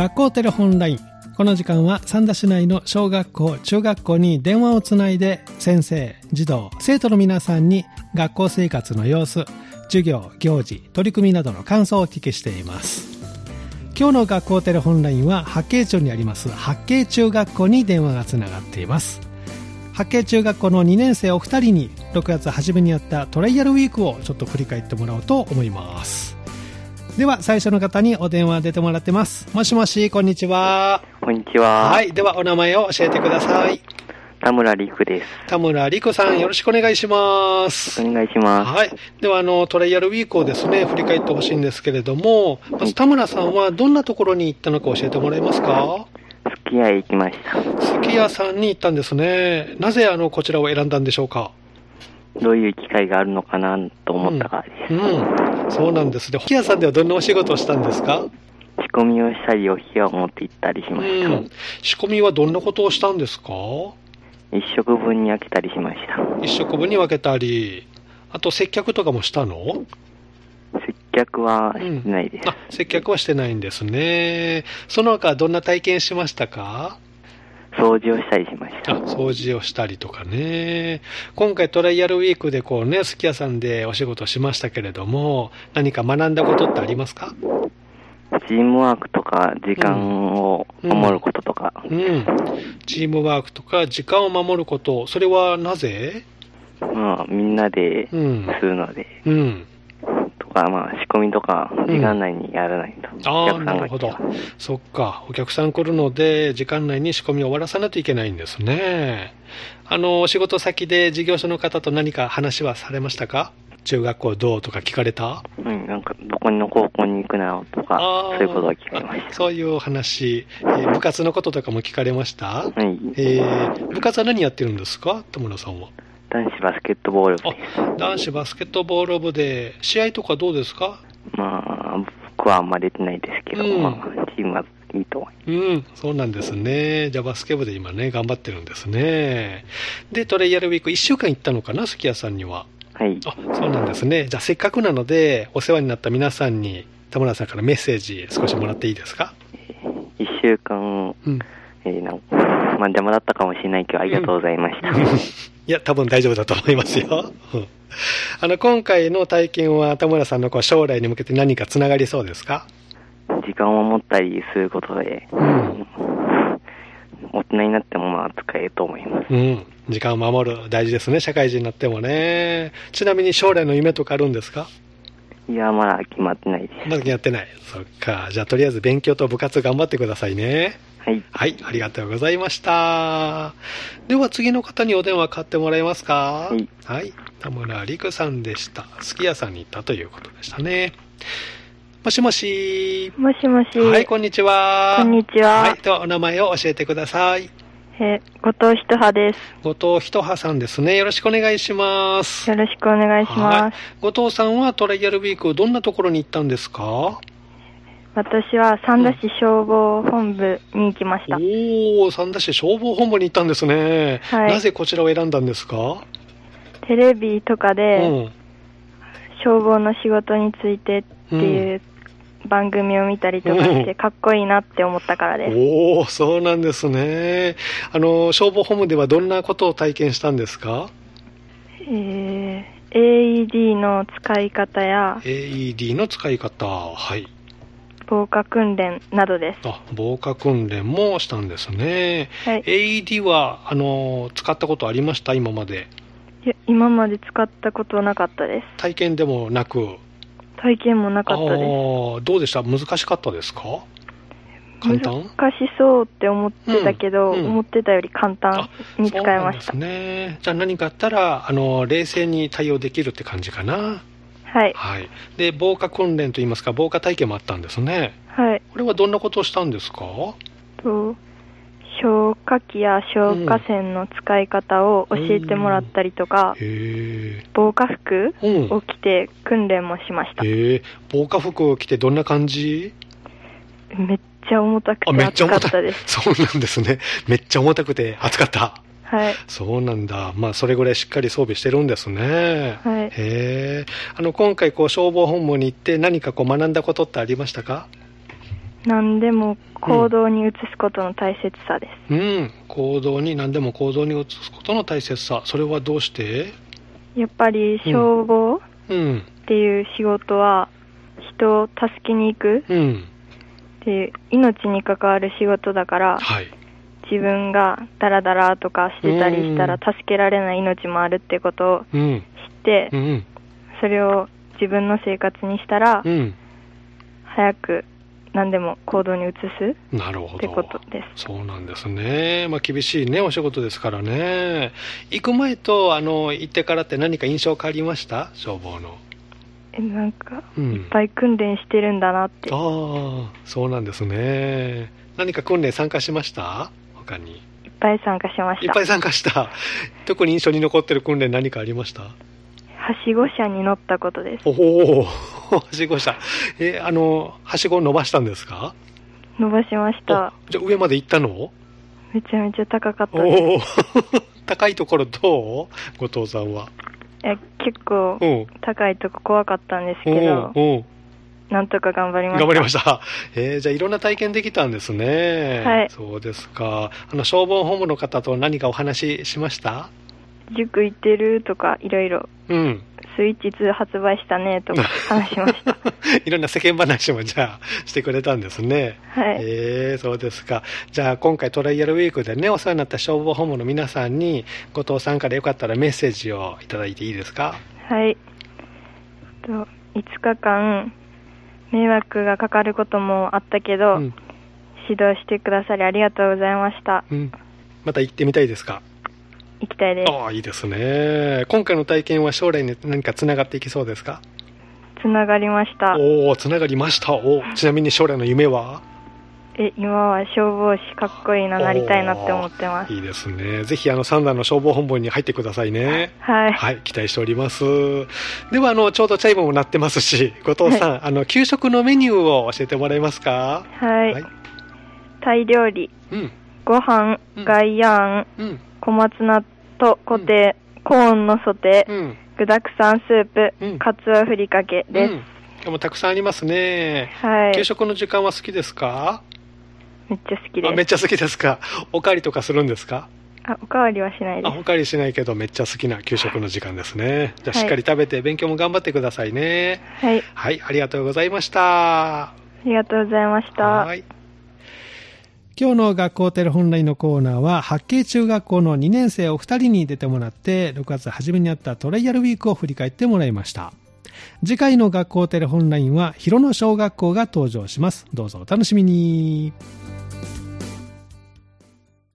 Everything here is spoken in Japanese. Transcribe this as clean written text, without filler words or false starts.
学校テレホンライン。この時間は三田市内の小学校、中学校に電話をつないで先生、児童、生徒の皆さんに学校生活の様子、授業、行事、取り組みなどの感想をお聞きしています。今日の学校テレホンラインは八景町にあります八景中学校に電話がつながっています。八景中学校の2年生お二人に6月初めにやったトライアルウィークをちょっと振り返ってもらおうと思います。では最初の方にお電話出てもらってます。もしもし、こんにちは。 こんにちは。 はい、ではお名前を教えてください。 田村陸です。 田村陸さん、よろしくお願いします。 お願いします。 はい。ではトライアルウィークをですね振り返ってほしいんですけれども、まず田村さんはどんなところに行ったのか教えてもらえますか？ すき家へ行きました。 すき家さんに行ったんですね。なぜこちらを選んだんでしょうか？ どういう機会があるのかなと思ったからです。 そうなんですね。すき家さんではどんなお仕事をしたんですか？ 仕込みをしたり、お冷やを持って行ったりしました。 仕込みはどんなことをしたんですか？ 一食分に分けたりしました。 一食分に分けたり、あと接客とかもしたの？ 接客はしてないです。 接客はしてないんですね。その他どんな体験しましたか？ 掃除をしたりしました。 掃除をしたりとかね。今回トライアルウィークですき家さんでお仕事しましたけれども、何か学んだことってありますか？ チームワークとか時間を守ることとか、 チームワークとか時間を守ること、それはなぜ？ みんなでするので、とか仕込みとか時間内にやらないと、 なるほど。そっか、お客さん来るので時間内に仕込みを終わらさないといけないんですね。お仕事先で事業所の方と何か話はされましたか？中学校どうとか聞かれた？ なんかどこの高校に行くなよとか、そういうことが聞かれました。 そういう話、部活のこととかも聞かれました？部活は何やってるんですか、田村さんは？ 男子バスケットボール部です。 男子バスケットボール部で、試合とかどうですか？ 僕はあんま出てないですけど、チームはいいと思います。 そうなんですね。じゃあバスケ部で今ね、頑張ってるんですね。で、トライアルウィーク1週間行ったのかな、すき家さんには。 はい。 そうなんですね。じゃあせっかくなので、お世話になった皆さんに、田村さんからメッセージ少しもらっていいですか ？1週間、邪魔だったかもしれないけど、ありがとうございました。 いや、多分大丈夫だと思いますよ。今回の体験は田村さんの将来に向けて何かつながりそうですか？ 時間を持ったりすることで、大人になっても使えると思います。 時間を守る、大事ですね、社会人になってもね。ちなみに将来の夢とかあるんですか？ いや、まだ決まってないです。 まだ決まってない。そっか。じゃあとりあえず勉強と部活頑張ってくださいね。 はい。 はい、ありがとうございました。では次の方にお電話買ってもらえますか？ はい。 はい。田村陸さんでした。すき家さんに行ったということでしたね。もしもし。 もしもし。 はい、こんにちは。 こんにちは。 はい、ではお名前を教えてください。 後藤ひとはです。 後藤ひとはさんですね。よろしくお願いします。 よろしくお願いします。 後藤さんはトライアルウィークどんなところに行ったんですか？ 私は三田市消防本部に行きました。 三田市消防本部に行ったんですね。 はい。 なぜこちらを選んだんですか？ テレビとかで、消防の仕事についてっていう番組を見たりとかしてかっこいいなって思ったからです。 そうなんですね。消防本部ではどんなことを体験したんですか ？AED の使い方や AED の使い方、はい、 防火訓練などです。 防火訓練もしたんですね。 はい、 AED は使ったことありました？今まで。 いや、今まで使ったことはなかったです。 体験でもなく？ 体験もなかったです。 どうでした？難しかったですか？簡単？ 難しそうって思ってたけど、思ってたより簡単に使えました。 そうなんですね。じゃあ何かあったら冷静に対応できるって感じかな。 はい。 はい。で、防火訓練といいますか、防火体験もあったんですね。 はい。 これはどんなことをしたんですか？ 消火器や消火栓の使い方を教えてもらったりとか、防火服を着て訓練もしました。 防火服を着てどんな感じ？ めっちゃ重たくて暑かったです。 そうなんですね。めっちゃ重たくて暑かった。 はい。 そうなんだ。それぐらいしっかり装備してるんですね。 はい。 今回消防本部に行って何か学んだことってありましたか？ 何でも行動に移すことの大切さです。 何でも行動に移すことの大切さ。それはどうして？ やっぱり消防っていう仕事は人を助けに行くっていう命に関わる仕事だから、自分がダラダラとかしてたりしたら助けられない命もあるってことを知って、それを自分の生活にしたら、早く何でも行動に移すってことです。 そうなんですね。厳しいねお仕事ですからね。行く前と行ってからって何か印象変わりました？消防の。 なんか、いっぱい訓練してるんだなって。 そうなんですね。何か訓練参加しました？他に。 いっぱい参加しました。 いっぱい参加した。特に印象に残ってる訓練何かありました？ はしご車に乗ったことです。 はしご車。はしごを伸ばしたんですか？ 伸ばしました。 じゃあ上まで行ったの？ めちゃめちゃ高かったです。 高いところどう？後藤さんは。 結構高いとこ怖かったんですけど、なんとか頑張りました。 頑張りました。じゃあいろんな体験できたんですね。 はい。 そうですか。消防本部の方と何かお話ししました？ 塾行ってるとかいろいろ。スイッチ2発売したねとか話しました。 いろんな世間話もじゃあしてくれたんですね。 はい。 そうですか。じゃあ今回トライアルウィークでねお世話になった消防本部の皆さんに後藤さんからよかったらメッセージをいただいていいですか？ はい。5日間迷惑がかかることもあったけど、指導してくださりありがとうございました。 また行ってみたいですか？ 行きたいです。 いいですね。今回の体験は将来に何かつながっていきそうですか？ つながりました。 つながりました。ちなみに将来の夢は？ 今は消防士かっこいいなりたいなって思ってます。 いいですね。ぜひ三段の消防本部に入ってくださいね。 はい。 期待しております。ではちょうどチャイムも鳴ってますし、後藤さん、給食のメニューを教えてもらえますか？ はい。タイ料理、ご飯、ガイヤン、小松菜とコテ、コーンのソテー、具沢山スープ、カツオふりかけです。 でもたくさんありますね。給食の時間は好きですか？ めっちゃ好きです。 めっちゃ好きですか？おかわりとかするんですか？ おかわりはしないです。 おかわりしないけどめっちゃ好きな給食の時間ですね。じゃあしっかり食べて勉強も頑張ってくださいね。はい、ありがとうございました。 ありがとうございました。 今日の学校テレホンラインのコーナーは八景中学校の2年生お二人に出てもらって6月初めにあったトライアルウィークを振り返ってもらいました。次回の学校テレホンラインは広野小学校が登場します。どうぞお楽しみに。